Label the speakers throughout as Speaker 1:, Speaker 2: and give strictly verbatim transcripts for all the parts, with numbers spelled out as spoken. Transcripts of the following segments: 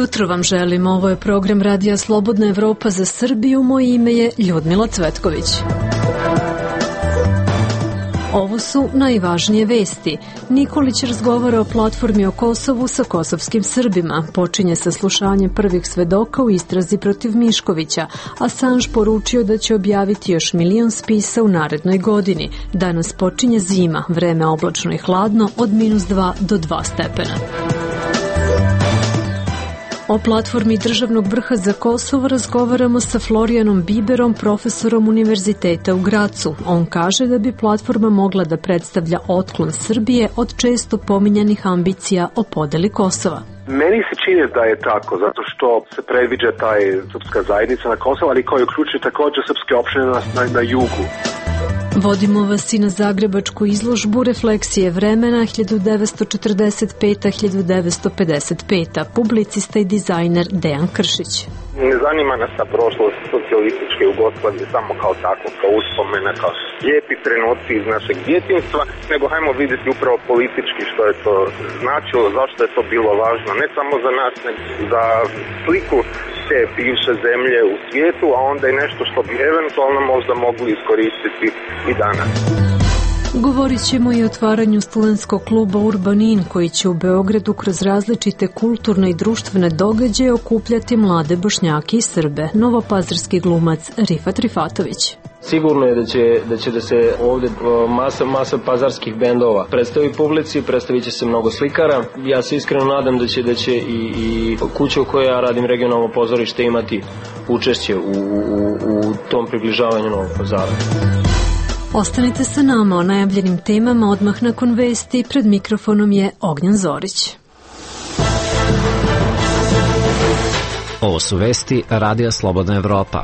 Speaker 1: jutro vam želim. Ovo je program Radija Slobodna Evropa za Srbiju. Moje ime je Ljudmila Cvetković. Ovo su najvažnije vesti. Nikolić razgovara o platformi o Kosovu sa kosovskim Srbima. Počinje saslušanje prvih svedoka u istrazi protiv Miškovića. Assange poručio da će objaviti još milion spisa u narednoj godini. Danas počinje zima, vreme oblačno i hladno od minus dva do dva stepena. O platformi državnog vrha za Kosovo razgovaramo sa Florijanom Biberom, profesorom Univerziteta u Gracu. On kaže da bi platforma mogla da predstavlja otklon Srbije od često pominjanih ambicija o podeli Kosova.
Speaker 2: Meni se čini da je tako, zato što se predviđa taj srpska zajednica na Kosovo, ali koji uključuje također srpske opštine na, na, na jugu.
Speaker 1: Vodimo vas i na zagrebačku izložbu Refleksije vremena hiljadu devetsto četrdeset peta do hiljadu devetsto pedeset peta. Publicista i dizajner Dejan Kršić.
Speaker 3: Ne zanima nas ta prošlost socijalističke Jugoslavije samo kao tako, kao uspomena, kao lijepi trenuci iz našeg djetinjstva, nego hajmo vidjeti upravo politički što je to značilo, zašto je to bilo važno, ne samo za nas, nego za sliku te bivše zemlje u svijetu, a onda i nešto što bi eventualno možda mogli iskoristiti i danas.
Speaker 1: Govorit ćemo i o otvaranju studentskog kluba Urbanin, koji će u Beogradu kroz različite kulturne i društvene događaje okupljati mlade Bošnjake i Srbe. Novopazarski glumac Rifat Rifatović.
Speaker 4: Sigurno je da će, da će da se ovdje masa, masa pazarskih bendova predstavi publici, predstavit će se mnogo slikara. Ja se iskreno nadam da će, da će i, i kuća u kojoj ja radim, regionalno pozorište, imati učešće u, u, u tom približavanju Novog Pazara.
Speaker 1: Ostanite sa nama o najavljenim temama odmah nakon vesti. Pred mikrofonom je Ognjan Zorić.
Speaker 5: Ovo su vesti Radija Slobodna Evropa.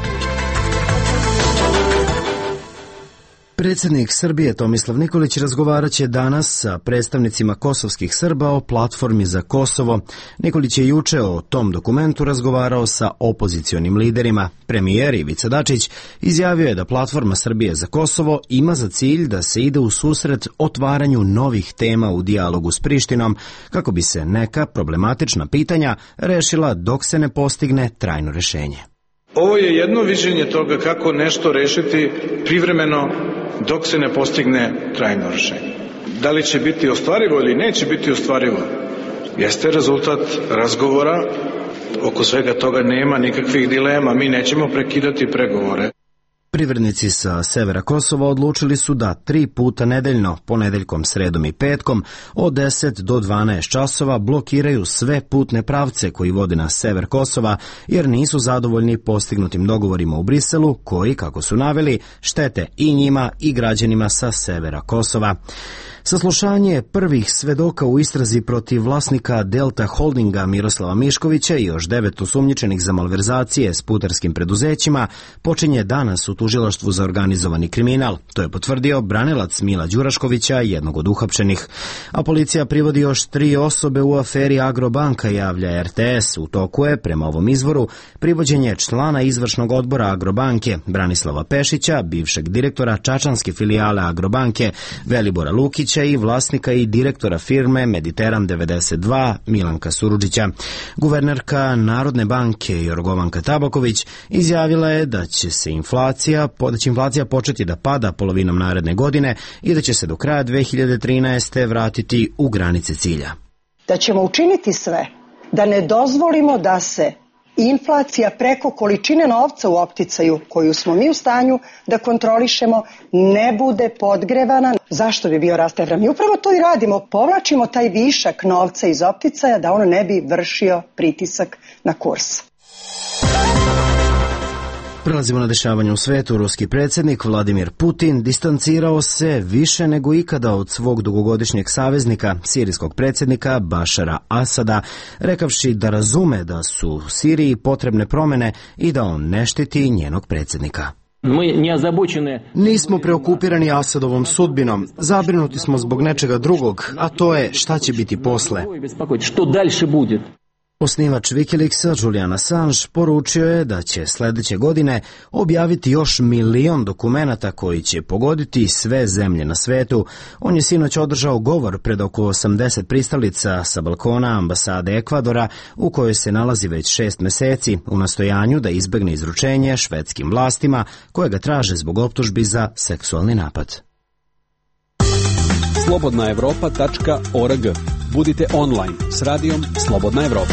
Speaker 5: Predsjednik Srbije Tomislav Nikolić razgovarat će danas sa predstavnicima kosovskih Srba o platformi za Kosovo. Nikolić je juče o tom dokumentu razgovarao sa opozicionim liderima. Premijer Ivica Dačić izjavio je da platforma Srbije za Kosovo ima za cilj da se ide u susret otvaranju novih tema u dijalogu s Prištinom, kako bi se neka problematična pitanja rešila dok se ne postigne trajno rešenje.
Speaker 6: Ovo je jedno viđenje toga kako nešto rešiti privremeno dok se ne postigne trajno rešenje. Da li će biti ostvarivo ili neće biti ostvarivo, jeste rezultat razgovora. Oko svega toga nema nikakvih dilema, mi nećemo prekidati pregovore.
Speaker 5: Privrednici sa severa Kosova odlučili su da tri puta nedeljno, ponedeljkom, sredom i petkom, od deset do dvanaest časova blokiraju sve putne pravce koji vode na sever Kosova, jer nisu zadovoljni postignutim dogovorima u Briselu, koji, kako su naveli, štete i njima i građanima sa severa Kosova. Saslušanje prvih svedoka u istrazi protiv vlasnika Delta Holdinga Miroslava Miškovića i još devet osumnjičenih za malverzacije s putarskim preduzećima počinje danas u tužilaštvu za organizovani kriminal. To je potvrdio branilac Mila Đuraškovića, jednog od uhapšenih. A policija privodi još tri osobe u aferi Agrobanka, javlja er te es. U toku je, prema ovom izvoru, privođenje člana izvršnog odbora Agrobanke Branislava Pešića, bivšeg direktora čačanske filijale Agrobanke Velibora Lukića i vlasnika i direktora firme Mediteran devedeset dva Milanka Surudžića. Guvernerka Narodne banke Jorgovanka Tabaković izjavila je da će se inflacija, da će inflacija početi da pada polovinom naredne godine i da će se do kraja dve hiljade trinaeste. vratiti u granice cilja.
Speaker 7: Da ćemo učiniti sve da ne dozvolimo da se inflacija preko količine novca u opticaju koju smo mi u stanju da kontrolišemo ne bude podgrevana. Zašto bi bio rast evra? Mi upravo to i radimo, povlačimo taj višak novca iz opticaja da ono ne bi vršio pritisak na kurs.
Speaker 5: Prelazimo na dešavanje u svetu. Ruski predsjednik Vladimir Putin distancirao se više nego ikada od svog dugogodišnjeg saveznika, sirijskog predsjednika Bašara Asada, rekavši da razume da su Siriji potrebne promjene i da on ne štiti njenog predsjednika.
Speaker 8: Nismo preokupirani Asadovom sudbinom, zabrinuti smo zbog nečega drugog, a to je šta će biti posle.
Speaker 5: Osnivač Wikileaksa Julian Assange poručio je da će sledeće godine objaviti još milion dokumenata koji će pogoditi sve zemlje na svetu. On je sinoć održao govor pred oko osamdeset pristalica sa balkona ambasade Ekvadora u kojoj se nalazi već šest meseci u nastojanju da izbegne izručenje švedskim vlastima koje ga traže zbog optužbi za seksualni napad.
Speaker 9: slobodna evropa tačka org. Budite online s radijom Slobodna Evropa.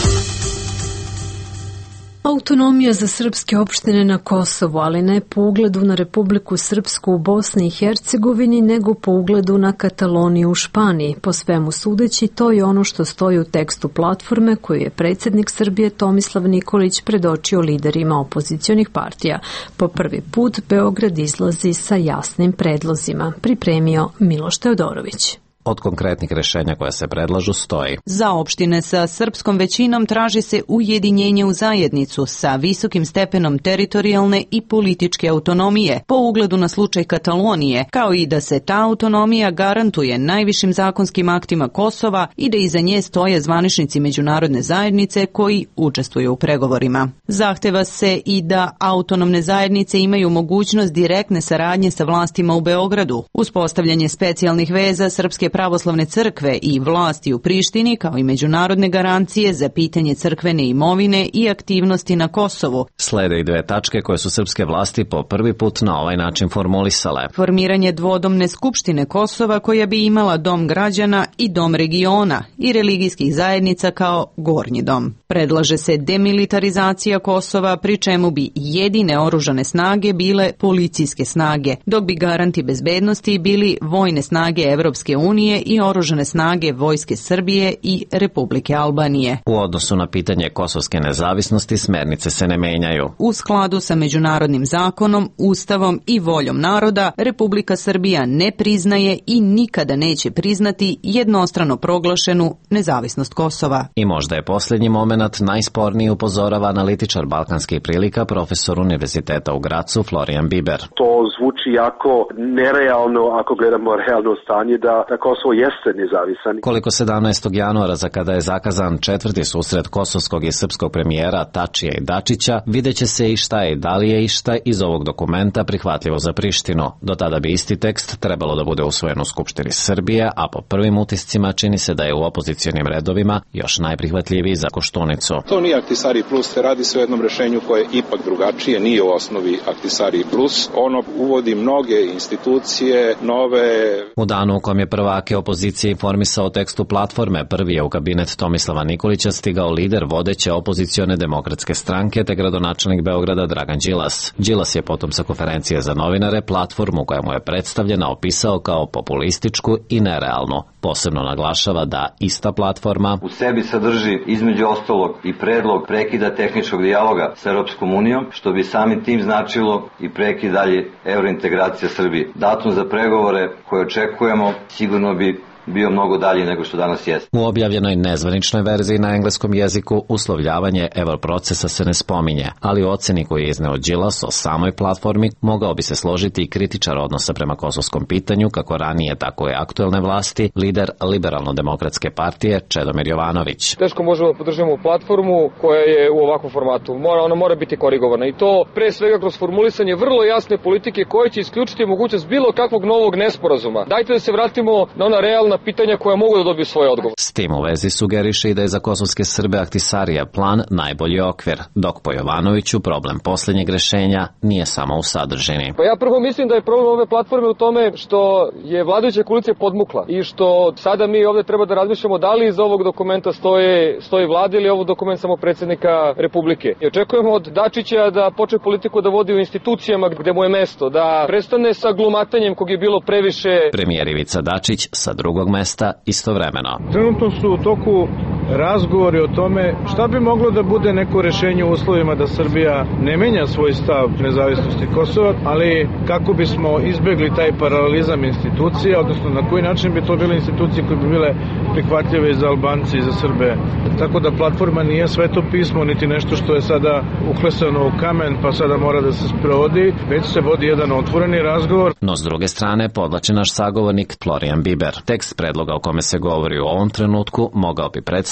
Speaker 1: Autonomija za srpske opštine na Kosovu, ali ne po ugledu na Republiku Srpsku u Bosni i Hercegovini, nego po ugledu na Kataloniju u Španiji. Po svemu sudeći, to je ono što stoji u tekstu platforme koju je predsjednik Srbije Tomislav Nikolić predočio liderima opozicionih partija. Po prvi put Beograd izlazi sa jasnim predlozima. Pripremio Miloš Teodorović.
Speaker 10: Od konkretnih rešenja koja se predlažu stoji:
Speaker 11: za opštine sa srpskom većinom traži se ujedinjenje u zajednicu sa visokim stepenom teritorijalne i političke autonomije po ugledu na slučaj Katalonije, kao i da se ta autonomija garantuje najvišim zakonskim aktima Kosova i da iza nje stoje zvaničnici međunarodne zajednice koji učestvuju u pregovorima. Zahteva se i da autonomne zajednice imaju mogućnost direktne saradnje sa vlastima u Beogradu, uspostavljanje specijalnih veza Srpske pravoslavne crkve i vlasti u Prištini, kao i međunarodne garancije za pitanje crkvene imovine i aktivnosti na Kosovu.
Speaker 10: Slede i dve tačke koje su srpske vlasti po prvi put na ovaj način formulisale.
Speaker 11: Formiranje dvodomne skupštine Kosova koja bi imala dom građana i dom regiona i religijskih zajednica kao gornji dom. Predlaže se demilitarizacija Kosova, pri čemu bi jedine oružane snage bile policijske snage, dok bi garanti bezbednosti bili vojne snage Evropske unije i oružane snage Vojske Srbije i Republike Albanije.
Speaker 10: U odnosu na pitanje kosovske nezavisnosti smernice se ne menjaju.
Speaker 11: U skladu sa međunarodnim zakonom, ustavom i voljom naroda, Republika Srbija ne priznaje i nikada neće priznati jednostrano proglašenu nezavisnost Kosova.
Speaker 10: I možda je posljednji moment najsporniji, upozorava analitičar balkanskih prilika, profesor Univerziteta u Gracu Florian Biber.
Speaker 2: To zvuči jako nerealno ako gledamo realno stanje da, da Kosovo jeste nezavisan.
Speaker 10: Koliko sedamnaestog januara, za kada je zakazan četvrti susret kosovskog i srpskog premijera Tačija i Dačića, vidjet će se i šta je i da li je i šta iz ovog dokumenta prihvatljivo za Prištinu. Do tada bi isti tekst trebalo da bude usvojen u Skupštini Srbije, a po prvim utiscima čini se da je u opozicionim redovima još najprihvatljiviji za Koštunicu.
Speaker 12: To nije Ahtisaari plus, radi se o jednom rešenju koje je ipak drugačije, nije u osnovi Ahtisaari plus. Ono uvodi mnoge institucije, nove...
Speaker 10: U danu u kom je prvake opozicije informisao o tekstu platforme, prvi je u kabinet Tomislava Nikolića stigao lider vodeće opozicione demokratske stranke te gradonačelnik Beograda Dragan Đilas. Đilas je potom sa konferencije za novinare platformu koja mu je predstavljena opisao kao populističku i nerealnu. Posebno naglašava da ista platforma
Speaker 13: u sebi sadrži između ostalog i predlog prekida tehničkog dijaloga sa Europskom unijom, što bi samim tim značilo i prekid dalje eurointegracija Srbije. Datum za pregovore koje očekujemo sigurno bi bio mnogo dalje nego što danas jeste.
Speaker 10: U objavljenoj nezvaničnoj verziji na engleskom jeziku uslovljavanje europrocesa se ne spominje, ali u oceni koju je izneo Đilas o samoj platformi mogao bi se složiti i kritičar odnosa prema kosovskom pitanju, kako ranije tako i aktuelne vlasti, lider Liberalno-demokratske partije Čedomir Jovanović.
Speaker 14: Teško možemo da podržimo platformu koja je u ovakvom formatu. Mora, ona mora biti korigovana i to pre svega kroz formulisanje vrlo jasne politike koje će isključiti mogućnost bilo kakvog novog nesporazuma. Dajte da se vratimo na ona realna pitanja koja mogu da dobiju svoj odgovor.
Speaker 10: S tim u vezi sugeriše i da je za kosovske Srbe Ahtisaarija plan najbolji okvir, dok po Jovanoviću problem posljednjeg rešenja nije samo u sadržini.
Speaker 14: Pa ja prvo mislim da je problem ove platforme u tome što je vladajuća koalicija podmukla i što sada mi ovde treba da razmišljamo da li iz ovog dokumenta stoje, stoji vlada ili je ovo dokument samo predsjednika Republike. I očekujemo od Dačića da počne politiku da vodi u institucijama gde mu je mesto, da prestane sa glumatanjem kog je bilo previše.
Speaker 10: Premijer Ivica Dačić sa drugog mesta istovremeno.
Speaker 6: Trenutno su u toku razgovori o tome šta bi moglo da bude neko rešenje u uslovima da Srbija ne menja svoj stav nezavisnosti Kosova, ali kako bismo izbegli taj paralelizam institucija, odnosno na koji način bi to bile institucije koje bi bile prihvatljive i za Albance i za Srbe. Tako da platforma nije sveto pismo, niti nešto što je sada uklesano u kamen pa sada mora da se sprovodi, već se vodi jedan otvoreni razgovor.
Speaker 10: No s druge strane podlači naš sagovornik Florian Biber. Tekst predloga o kome se govori u ovom trenutku mogao bi predstaviti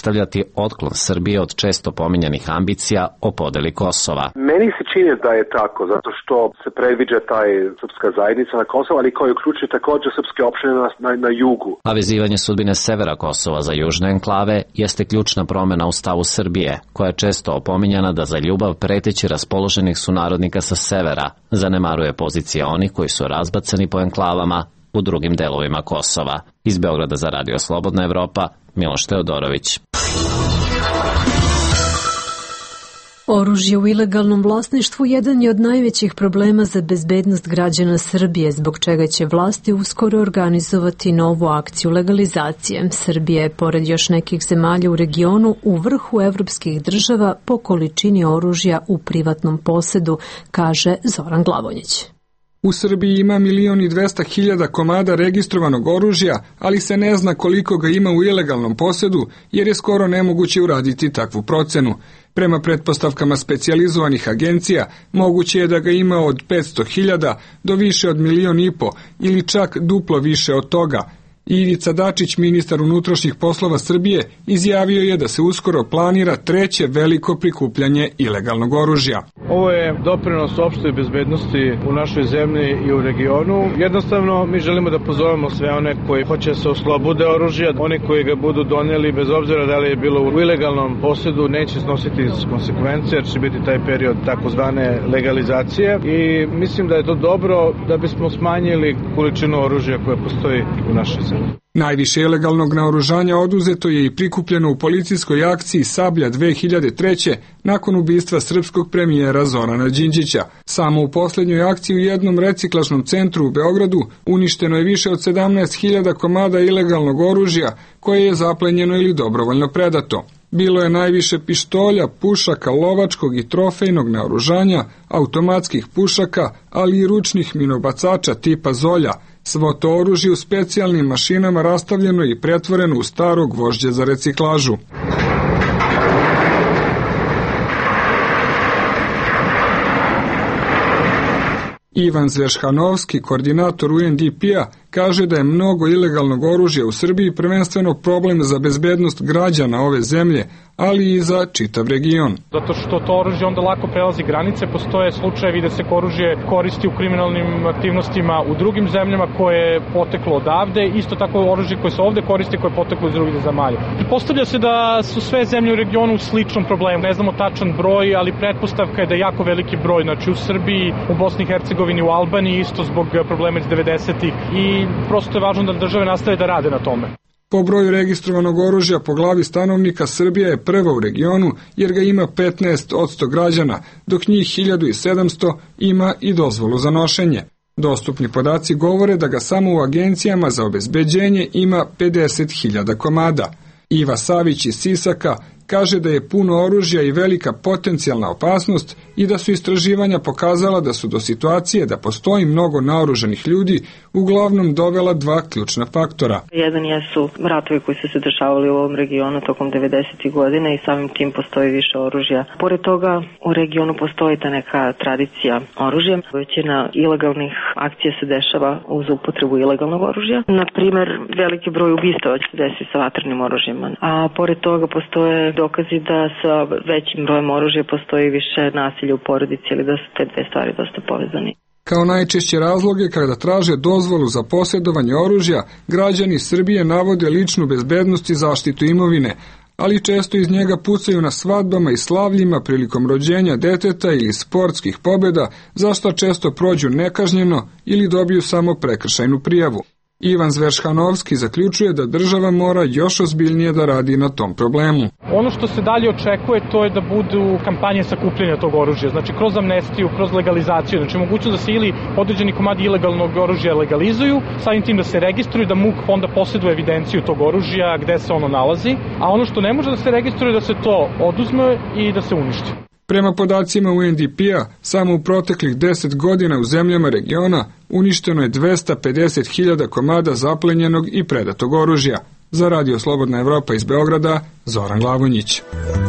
Speaker 10: predstavljati otklon Srbije od često pominjanih ambicija o podeli Kosova.
Speaker 2: Meni se čini da je tako, zato što se predviđa taj srpska zajednica na Kosovu, ali koji uključuje također srpske opštine na, na, na jugu.
Speaker 10: A vezivanje sudbine severa Kosova za južne enklave jeste ključna promena u stavu Srbije, koja je često opominjana da za ljubav preteći raspoloženih sunarodnika sa severa zanemaruje pozicije onih koji su razbacani po enklavama u drugim delovima Kosova. Iz Beograda za Radio Slobodna Evropa, Miloš Teodorović.
Speaker 1: Oružje u ilegalnom vlasništvu jedan je od najvećih problema za bezbednost građana Srbije, zbog čega će vlasti uskoro organizovati novu akciju legalizacije. Srbija je, pored još nekih zemalja u regionu, u vrhu evropskih država po količini oružja u privatnom posedu, kaže Zoran Glavonjić.
Speaker 15: U Srbiji ima milion i dvesta hiljada komada registrovanog oružja, ali se ne zna koliko ga ima u ilegalnom posedu, jer je skoro nemoguće uraditi takvu procenu. Prema pretpostavkama specijalizovanih agencija, moguće je da ga ima od petsto hiljada do više od milion i po, ili čak duplo više od toga. Ivica Dačić, ministar unutrašnjih poslova Srbije, izjavio je da se uskoro planira treće veliko prikupljanje ilegalnog oružja.
Speaker 16: Ovo je doprinos opštoj bezbednosti u našoj zemlji i u regionu. Jednostavno, mi želimo da pozovemo sve one koji hoće se oslobude oružja, oni koji ga budu donijeli, bez obzira da li je bilo u ilegalnom posedu, neće snositi konsekvence, jer će biti taj period takozvane legalizacije. I mislim da je to dobro da bismo smanjili količinu oružja koje postoji u našoj zemlji.
Speaker 15: Najviše ilegalnog naoružanja oduzeto je i prikupljeno u policijskoj akciji Sablja dve hiljade treće nakon ubistva srpskog premijera Zorana Đinđića. Samo u posljednjoj akciji u jednom reciklažnom centru u Beogradu uništeno je više od sedamnaest hiljada komada ilegalnog oružja koje je zaplenjeno ili dobrovoljno predato. Bilo je najviše pištolja, pušaka, lovačkog i trofejnog naoružanja, automatskih pušaka, ali i ručnih minobacača tipa Zolja. Svo to oružje u specijalnim mašinama rastavljeno i pretvoreno u staro gvožđe za reciklažu. Ivan Zvešhanovski, koordinator U N D P-a, kaže da je mnogo ilegalnog oružja u Srbiji prvenstveno problem za bezbednost građana ove zemlje, ali i za čitav region.
Speaker 17: Zato što to oružje onda lako prelazi granice, postoje slučajevi da se oružje koristi u kriminalnim aktivnostima u drugim zemljama koje je poteklo odavde, isto tako oružje koje se ovde koristi koje je poteklo iz drugih zemalja. Postavlja se da su sve zemlje u regionu u sličnom problemu. Ne znamo tačan broj, ali pretpostavka je da je jako veliki broj, znači u Srbiji, u Bosni i Hercegovini, u Albaniji, isto zbog problema iz devedesetih i prosto je važno da države nastave da rade na tome.
Speaker 15: Po broju registrovanog oružja po glavi stanovnika Srbija je prva u regionu jer ga ima petnaest posto građana, dok njih hiljadu sedamsto ima i dozvolu za nošenje. Dostupni podaci govore da ga samo u agencijama za obezbeđenje ima pedeset hiljada komada. Iva Savić iz Sisaka kaže da je puno oružja i velika potencijalna opasnost i da su istraživanja pokazala da su do situacije da postoji mnogo naoružanih ljudi uglavnom dovela dva ključna faktora.
Speaker 18: Jedan jesu ratovi koji su se dešavali u ovom regionu tokom devedesetih godina i samim tim postoji više oružja. Pored toga u regionu postoji ta neka tradicija oružja. Većina ilegalnih akcija se dešava uz upotrebu ilegalnog oružja. Na primer, veliki broj ubistava se desi sa vatrenim oružjima. A pored toga postoje dokazi da sa većim brojem oružja postoji više nasilja u porodici ili da su te dve stvari dosta povezani.
Speaker 15: Kao najčešće razloge kada traže dozvolu za posjedovanje oružja, građani Srbije navode ličnu bezbednost i zaštitu imovine, ali često iz njega pucaju na svadbama i slavljima prilikom rođenja deteta ili sportskih pobjeda, za što često prođu nekažnjeno ili dobiju samo prekršajnu prijavu. Ivan Zvešhanovski zaključuje da država mora još ozbiljnije da radi na tom problemu.
Speaker 17: Ono što se dalje očekuje to je da budu kampanje sakupljanja tog oružja, znači kroz amnestiju, kroz legalizaciju, znači mogućnost da se ili određeni komadi ilegalnog oružja legalizuju, samim tim da se registruju, da MUP onda posjeduje evidenciju tog oružja, gde se ono nalazi, a ono što ne može da se registruje da se to oduzme i da se uništi.
Speaker 15: Prema podacima U N D P-a, samo u proteklih deset godina u zemljama regiona uništeno je dvesta pedeset hiljada komada zaplenjenog i predatog oružja. Za Radio Slobodna Evropa iz Beograda, Zoran Glavonjić.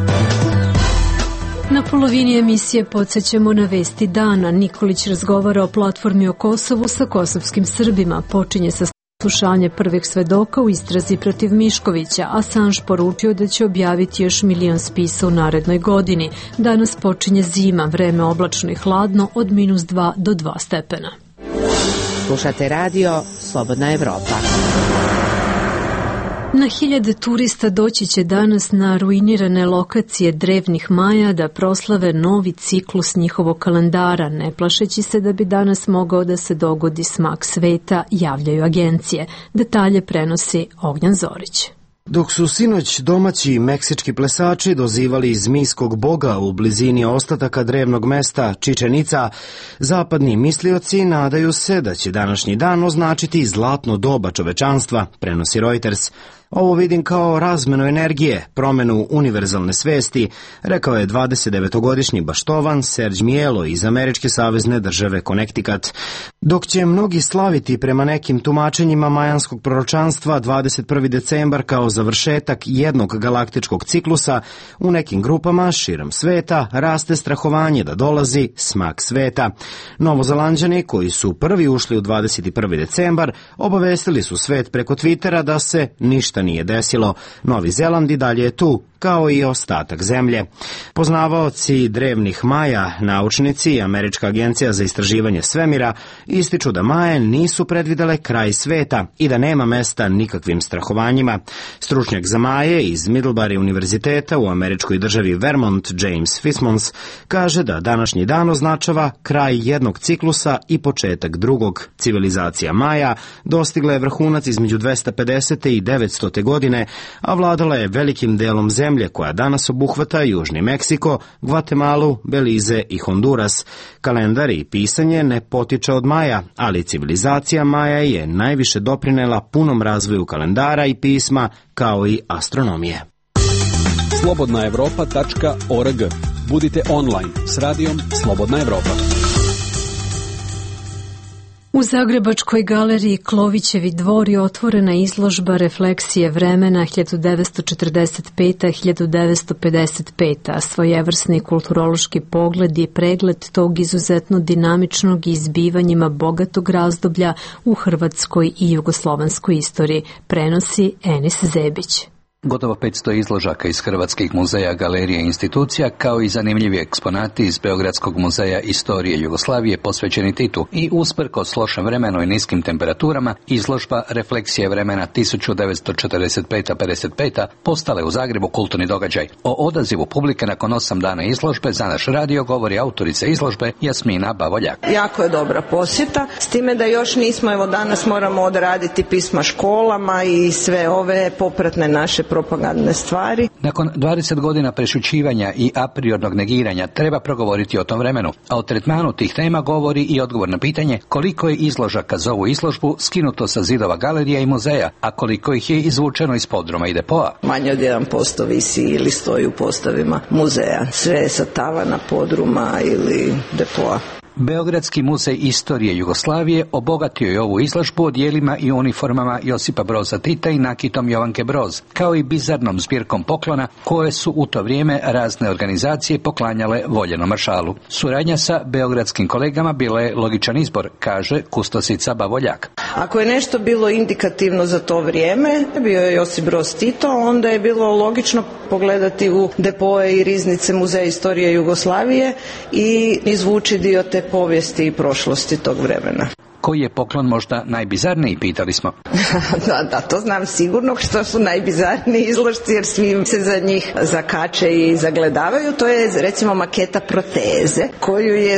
Speaker 1: Na polovini emisije podsjećamo na vesti dana. Nikolić razgovara o platformi o Kosovu sa kosovskim Srbima. Počinje sa slušanje prvih svedoka u istrazi protiv Miškovića. Assange poručio da će objaviti još milion spisa u narednoj godini. Danas počinje zima, vreme oblačno i hladno od minus dva do dva stepena.
Speaker 19: Slušate radio Slobodna Evropa.
Speaker 1: Na hiljade turista doći će danas na ruinirane lokacije drevnih Maja da proslave novi ciklus njihovog kalendara, ne plašeći se da bi danas mogao da se dogodi smak sveta, javljaju agencije. Detalje prenosi Ognjan Zorić.
Speaker 5: Dok su sinoć domaći meksički plesači dozivali zmijskog boga u blizini ostataka drevnog mesta Čičenica, zapadni mislioci nadaju se da će današnji dan označiti zlatno doba čovečanstva, prenosi Reuters. Ovo vidim kao razmenu energije, promenu univerzalne svesti, rekao je dvadesetdevetogodišnji baštovan Serge Mielo iz američke savezne države Connecticut. Dok će mnogi slaviti prema nekim tumačenjima majanskog proročanstva dvadeset prvi decembar kao završetak jednog galaktičkog ciklusa, u nekim grupama širom sveta raste strahovanje da dolazi smak sveta. Novozelanđani, koji su prvi ušli u dvadeset prvi decembar, obavestili su svet preko Twittera da se ništa nije desilo. Novi Zeland i dalje je tu, kao i ostatak zemlje. Poznavaoci drevnih Maja, naučnici i Američka agencija za istraživanje svemira ističu da Maje nisu predvidele kraj sveta i da nema mesta nikakvim strahovanjima. Stručnjak za Maje iz Middlebury univerziteta u američkoj državi Vermont, James Fitzmons, kaže da današnji dan označava kraj jednog ciklusa i početak drugog. Civilizacija Maja dostigla je vrhunac između dvesta pedesete i devetstote godine, a vladala je velikim delom zemlje koja danas obuhvata Južni Meksiko, Gvatemalu, Belize i Honduras. Kalendar i pisanje ne potiče od Maja, ali civilizacija Maja je najviše doprinela punom razvoju kalendara i pisma, kao i astronomije.
Speaker 9: slobodna evropa tačka org. Budite online s radijom Slobodna Evropa.
Speaker 1: U Zagrebačkoj galeriji Klovićevi dvori otvorena izložba Refleksije vremena hiljadu devetsto četrdeset peta do hiljadu devetsto pedeset peta, svojevrsni kulturološki pogled i pregled tog izuzetno dinamičnog i izbivanjima bogatog razdoblja u hrvatskoj i jugoslovenskoj istoriji, prenosi Enis Zebić.
Speaker 20: Gotovo petsto izložaka iz hrvatskih muzeja, galerija i institucija, kao i zanimljivi eksponati iz Beogradskog muzeja istorije Jugoslavije posvećeni Titu i usprkos lošem vremenu i niskim temperaturama, izložba Refleksije vremena hiljadu devetsto četrdeset peta do pedeset peta postale u Zagrebu kulturni događaj. O odazivu publike nakon osam dana izložbe za naš radio govori autorica izložbe Jasmina Bavoljak.
Speaker 21: Jako je dobra posjeta, s time da još nismo, evo danas moramo odraditi pisma školama i sve ove popratne naše propagandne stvari.
Speaker 20: Nakon dvadeset godina prešućivanja i a priornog negiranja treba progovoriti o tom vremenu, a o tretmanu tih tema govori i odgovor na pitanje koliko je izložaka za ovu izložbu skinuto sa zidova galerija i muzeja, a koliko ih je izvučeno iz podruma i depoa.
Speaker 21: Manje od jedan posto visi ili stoji u postavima muzeja, sve je sa tavana, podruma ili depoa.
Speaker 20: Beogradski muzej istorije Jugoslavije obogatio je ovu izložbu odjelima i uniformama Josipa Broza Tita i nakitom Jovanke Broz, kao i bizarnom zbirkom poklona koje su u to vrijeme razne organizacije poklanjale voljenom maršalu. Suradnja sa beogradskim kolegama bila je logičan izbor, kaže kustosica Bavoljak.
Speaker 21: Ako je nešto bilo indikativno za to vrijeme, bio je Josip Broz Tito, onda je bilo logično pogledati u depoje i riznice Muzeja istorije Jugoslavije i izvući dio te povijesti i prošlosti tog vremena.
Speaker 20: Koji je poklon možda najbizarniji, pitali smo.
Speaker 21: da, da, to znam sigurno što su najbizarniji izložci, jer svi se za njih zakače i zagledavaju. To je recimo maketa proteze koju je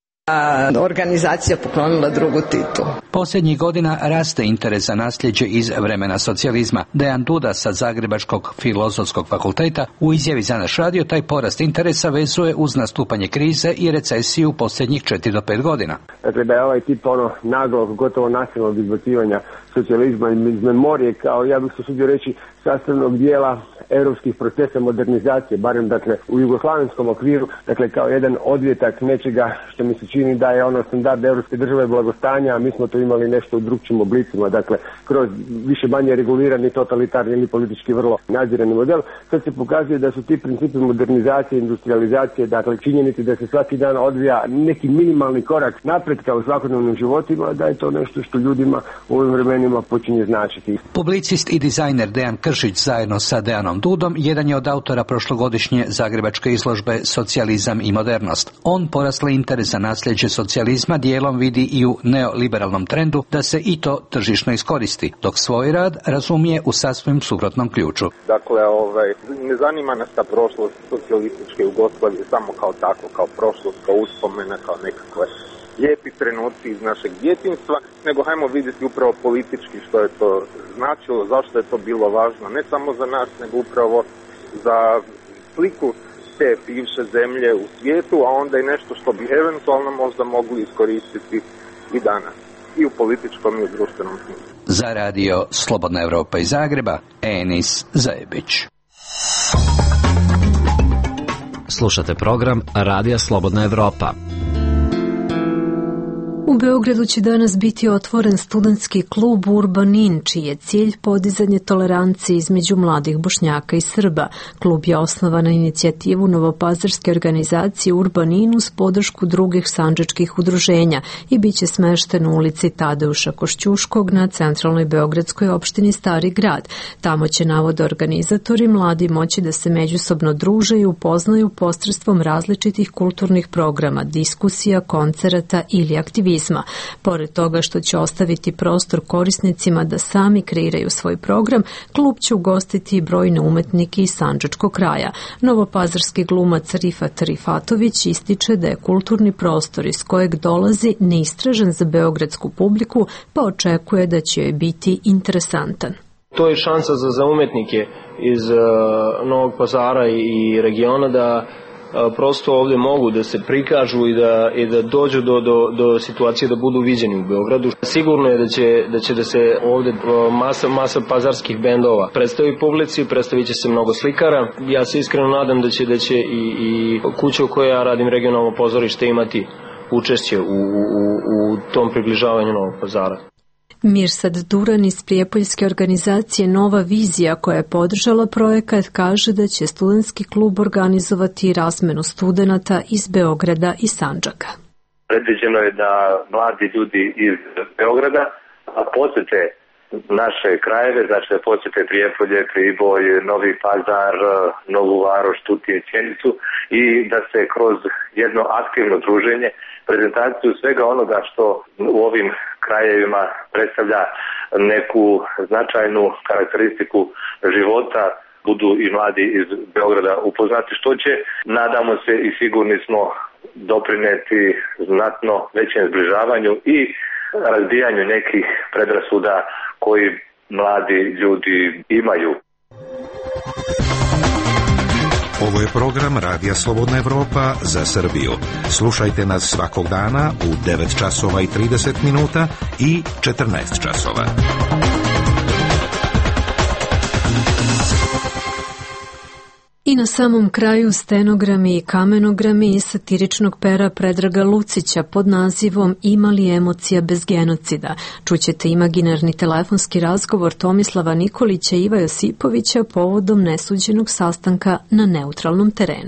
Speaker 21: organizacija poklonila drugu Titu.
Speaker 20: Posljednjih godina raste interes za nasljeđe iz vremena socijalizma. Dejan Duda sa Zagrebačkog filozofskog fakulteta u izjavi za naš radio taj porast interesa vezuje uz nastupanje krize i recesiju posljednjih četiri do pet godina.
Speaker 22: Dakle, da je ovaj tip ono naglog, gotovo nasilnog izbacivanja socijalizma iz memorije, kao ja bih se usudio reći sastavnog dijela europskih procesa modernizacije, barem dakle u jugoslavenskom okviru, dakle kao jedan odvjetak nečega što mi se čini da je ono standard europske države blagostanja, a mi smo to imali nešto u drugčijim oblicima, dakle kroz više manje regulirani totalitarni ili politički vrlo nadzirani model. Sad se pokazuje da su ti principi modernizacije, industrializacije, dakle činjenici da se svaki dan odvija neki minimalni korak napretka u svakodnevnim životima, da je to nešto što ljudima u ovim vremenima počinje značiti.
Speaker 20: Publicist i dizajner Dejan Kršić zajedno sa Dejanom Dudom jedan je od autora prošlogodišnje zagrebačke izložbe Socijalizam i modernost. On porasli interes za nasljeđe socijalizma dijelom vidi i u neoliberalnom trendu da se i to tržišno iskoristi, dok svoj rad razumije u sasvim suprotnom ključu.
Speaker 12: Dakle, ovaj, ne zanima nas ta prošlost socijalističke Jugoslavije samo kao tako, kao prošlost, kao uspomena, kao nekakve lijepi trenuci iz našeg djetinjstva, nego hajmo vidjeti upravo politički što je to značilo, zašto je to bilo važno, ne samo za nas, nego upravo za sliku te bivše zemlje u svijetu, a onda i nešto što bi eventualno možda mogli iskoristiti i danas, i u političkom i u društvenom smislu.
Speaker 20: Za radio Slobodna Evropa iz Zagreba, Enis Zajebić.
Speaker 10: Slušate program Radija Slobodna Evropa.
Speaker 1: U Beogradu će danas biti otvoren studentski klub Urbanin, čiji je cilj podizanje tolerancije između mladih Bošnjaka i Srba. Klub je osnovan na inicijativu novopazarske organizacije Urbanin uz podršku drugih sandžačkih udruženja i bit će smešten u ulici Tadeuša Košćuškog na centralnoj beogradskoj opštini Stari grad. Tamo će, navode organizatori, mladi moći da se međusobno druže i upoznaju posredstvom različitih kulturnih programa, diskusija, koncerata ili aktivizma. Pored toga što će ostaviti prostor korisnicima da sami kreiraju svoj program, klub će ugostiti brojne umetnike iz sandžačkog kraja. Novopazarski glumac Rifat Rifatović ističe da je kulturni prostor iz kojeg dolazi neistražen za beogradsku publiku, pa očekuje da će joj biti interesantan.
Speaker 3: To je šansa za, za umetnike iz uh, Novog Pazara i regiona da prosto ovdje mogu da se prikažu i da, i da dođu do, do, do situacije da budu viđeni u Beogradu. Sigurno je da će da, će da se ovdje masa, masa pazarskih bendova predstavi publici, predstavit će se mnogo slikara. Ja se iskreno nadam da će, da će i, i kuća u kojoj ja radim, regionalno pozorište, imati učešće u, u, u tom približavanju Novog Pazara.
Speaker 1: Mirsad Duran iz prijepoljske organizacije Nova vizija, koja je podržala projekat, kaže da će studentski klub organizovati razmenu studenata iz Beograda i Sandžaka.
Speaker 4: Predviđeno je da mladi ljudi iz Beograda posjete naše krajeve, znači da posjete Prijepolje, Priboj, Novi Pazar, Novu Varoš, Tutin, Sjenicu i da se kroz jedno aktivno druženje, prezentaciju svega onoga što u ovim krajevima predstavlja neku značajnu karakteristiku života, budu i mladi iz Beograda upoznati, što će, nadamo se i sigurni smo, doprineti znatno većem zbližavanju i razbijanju nekih predrasuda koji mladi ljudi imaju.
Speaker 23: Ovo je program Radija Slobodna Evropa za Srbiju. Slušajte nas svakog dana u devet časova i trideset minuta i četrnaest časova.
Speaker 1: I na samom kraju stenogrami i kamenogrami iz satiričnog pera Predraga Lucića pod nazivom Ima li emocija bez genocida. Čućete imaginarni telefonski razgovor Tomislava Nikolića i Iva Josipovića povodom nesuđenog sastanka na neutralnom terenu.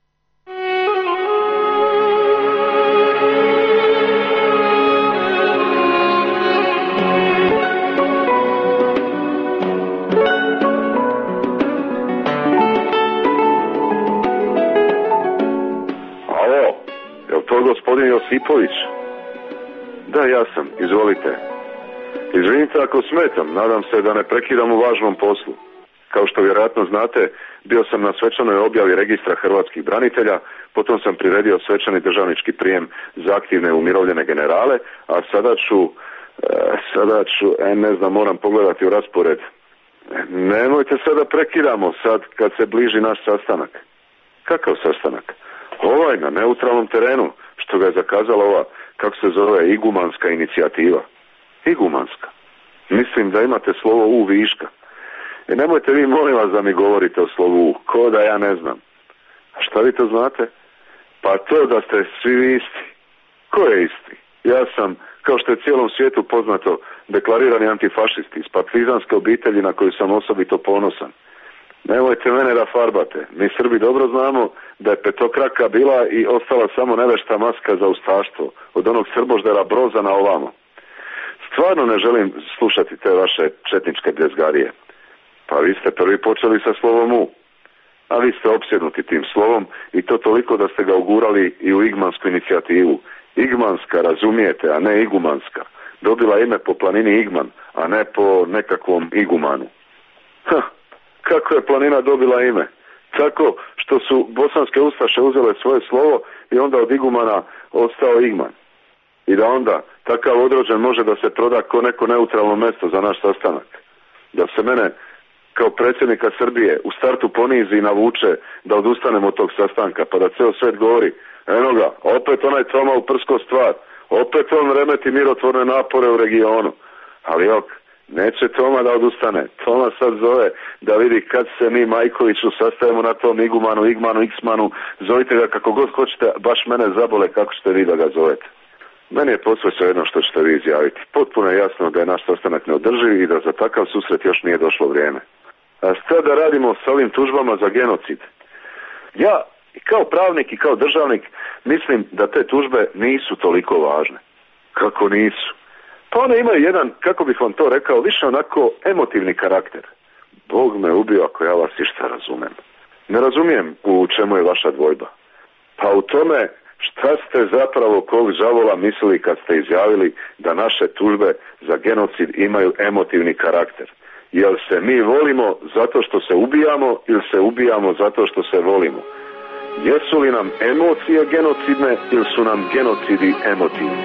Speaker 24: Gospodin Josipović? Da, ja sam, izvolite. Izvinite ako smetam, nadam se da ne prekidam u važnom poslu. Kao što vjerojatno znate, bio sam na svečanoj objavi registra hrvatskih branitelja, potom sam priredio svečani državnički prijem za aktivne umirovljene generale, a sada ću, e, sada ću, e, ne znam, moram pogledati u raspored. Nemojte sada prekidamo, sad kad se bliži naš sastanak. Kakav sastanak? Ovaj na neutralnom terenu, što ga je zakazala ova, kako se zove, igumanska inicijativa. Igumanska. Mislim da imate slovo u viška. I nemojte vi, molim vas, da mi govorite o slovu U, ko da ja ne znam. A šta vi to znate? Pa to da ste svi vi isti. Ko je isti? Ja sam, kao što je cijelom svijetu poznato, deklarirani antifašist iz partizanske obitelji na koju sam osobito ponosan. Nemojte mene da farbate. Mi Srbi dobro znamo da je petokraka bila i ostala samo nevešta maska za ustaštvo od onog srboždera Broza na ovamo. Stvarno ne želim slušati te vaše četničke bljezgarije. Pa vi ste prvi počeli sa slovom U. A vi ste opsjednuti tim slovom i to toliko da ste ga ugurali i u igmansku inicijativu. Igmanska, razumijete, a ne igumanska. Dobila ime po planini Igman, a ne po nekakvom igumanu. Ha, kako je planina dobila ime? Tako što su bosanske ustaše uzele svoje slovo i onda od igumana ostao Igman. I da onda takav odrođen može da se proda ko neko neutralno mesto za naš sastanak. Da se mene kao predsjednika Srbije u startu ponizi i navuče da odustanem od tog sastanka, pa da ceo svet govori, eno ga, opet onaj Toma uprsko stvar, opet on remeti mirotvorne napore u regionu. Ali ok, neće Toma da odustane. Toma sad zove da vidi kad se mi Majkoviću sastajemo na tom igumanu, igmanu, iksmanu, zovite ga kako god hoćete, baš mene zabole kako ćete vi da ga zovete. Meni je posve jedno što ćete vi izjaviti. Potpuno je jasno da je naš sastanak neodrživ i da za takav susret još nije došlo vrijeme. A šta da radimo sa ovim tužbama za genocid? Ja, i kao pravnik i kao državnik, mislim da te tužbe nisu toliko važne. Kako nisu? Pa one imaju jedan, kako bih vam to rekao, više onako emotivni karakter. Bog me ubio ako ja vas išta razumem. Ne razumijem u čemu je vaša dvojba. Pa u tome šta ste zapravo kog žavola mislili kad ste izjavili da naše tužbe za genocid imaju emotivni karakter. Jel se mi volimo zato što se ubijamo ili se ubijamo zato što se volimo? Jesu li nam emocije genocidne ili su nam genocidi emotivni?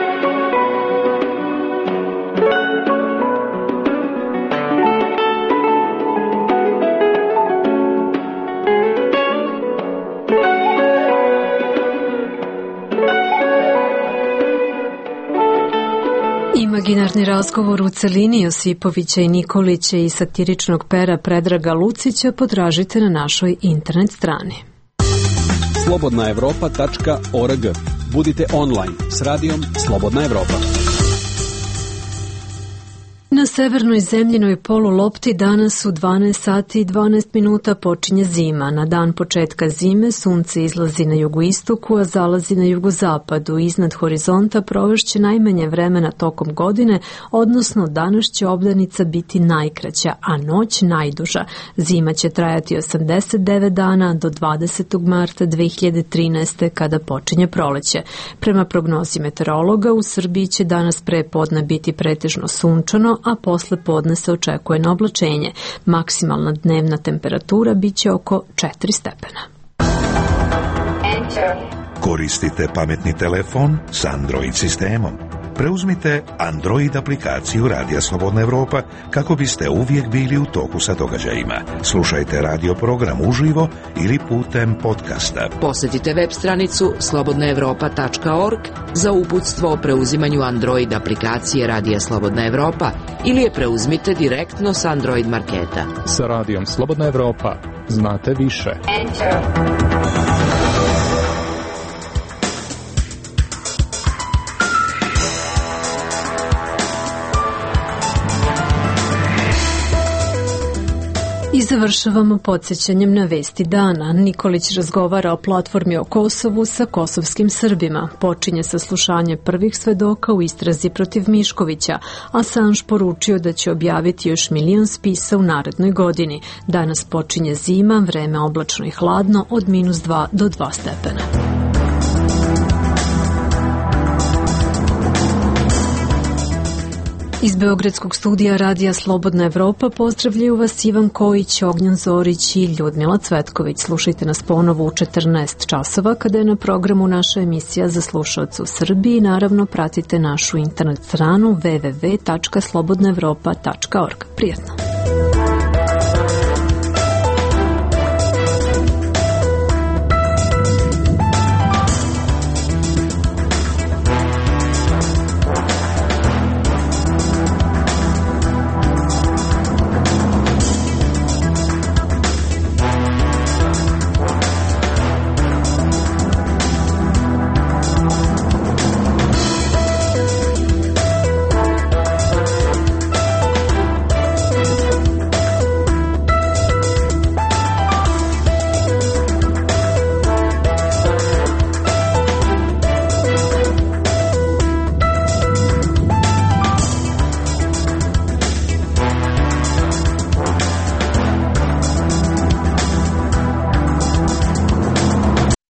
Speaker 1: Imaginarni razgovor u celini Josipovića i Nikolića i satiričnog pera Predraga Lucića potražite na našoj internet strani.
Speaker 9: slobodna evropa tačka org. Budite online s radijom Slobodna Evropa.
Speaker 1: Na severnoj zemljinoj polulopti danas u dvanaest sati i dvanaest minuta počinje zima. Na dan početka zime sunce izlazi na jugoistoku, a zalazi na jugozapadu. Iznad horizonta provešće najmanje vremena tokom godine, odnosno danas će obdanica biti najkraća, a noć najduža. Zima će trajati osamdeset devet dana do dvadesetog marta dve hiljade trinaeste. kada počinje proleće. Prema prognozi meteorologa, u Srbiji će danas pre podne biti pretežno sunčano, a posle podne se očekuje na oblačenje. Maksimalna dnevna temperatura biće oko četiri stepena.
Speaker 23: Koristite pametni telefon s Android sistemom. Preuzmite Android aplikaciju Radija Slobodna Evropa kako biste uvijek bili u toku sa događajima. Slušajte radio program uživo ili putem podcasta.
Speaker 19: Posjetite web stranicu slobodna evropa tačka org za uputstvo o preuzimanju Android aplikacije Radija Slobodna Evropa ili je preuzmite direktno s Android marketa.
Speaker 7: Sa Radijom Slobodna Evropa znate više. Enter.
Speaker 1: I završavamo podsjećanjem na vesti dana. Nikolić razgovara o platformi o Kosovu sa kosovskim Srbima. Počinje saslušanje prvih svedoka u istrazi protiv Miškovića. Assange poručio da će objaviti još milion spisa u narednoj godini. Danas počinje zima, vreme oblačno i hladno od minus dva do dva stepena. Iz Beogradskog studija Radija Slobodna Evropa pozdravljaju vas Ivan Kojić, Ognjan Zorić i Ljudmila Cvetković. Slušajte nas ponovo u četrnaest časova kada je na programu naša emisija za slušaoce u Srbiji. Naravno, pratite našu internet stranu w w w tačka slobodna evropa tačka org. Prijetno!